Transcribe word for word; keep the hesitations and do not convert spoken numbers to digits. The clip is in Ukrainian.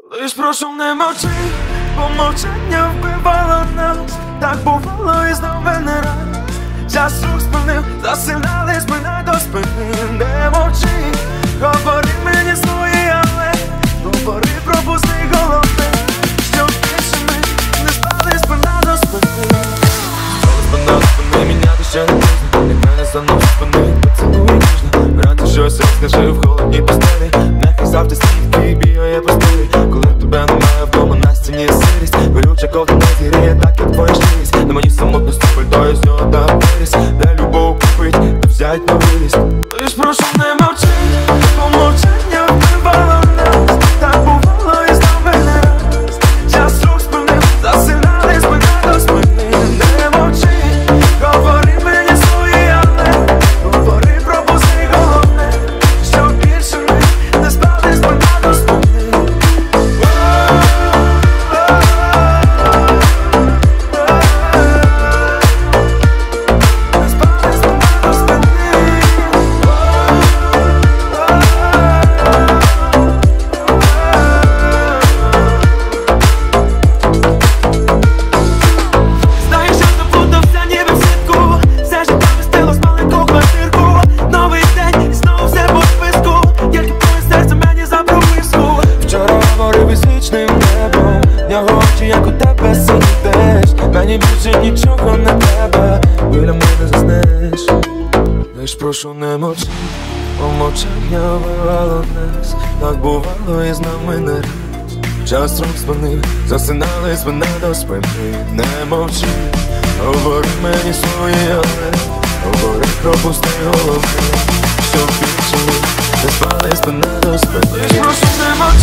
Лиш прошу, не мовчи, бо мовчання вбивало нас. Так бувало і знов мене раз. Час рук спинив, засинали спина до спини. Не мовчи, говори мені свої, але говори, пропусти головне, що більше ми не стали спина до спини. Стали спина до спини, міняти ще не можна. Як мене заносить спини, поцілуй ніжно. Брати щось розкажи в холодній постелі. Нехай завжди слідки бігає по стилі. Коли тебе немає вдома, на стіні сирість. Горюча ковдра не згріє, так як твоя щирість. На мені самотності пальтою з нього та виріс. Де любов купить, де взять на виріс. Лиш прошу, не мовчи, бо мовчання вбивало нас. Так бувало і знов мене раз. Час рук спинив, засинали спина до спини. Не мовчи, говори мені свої, але говори, пропусти головне, що більше ми не спали спина до спини. Як у тебе синій дощ, мені більше нічого не треба, біля мене заснеш. Лиш прошу, не мовчи, бо мовчання вбивало нас. Так бувало і з нами не раз. Час рук спинив, засинали спина до спини. Не мовчи, говори мені свої, але говори, пропусти головне, що більше ми не спали спина до спини. Лиш прошу, не мовчи.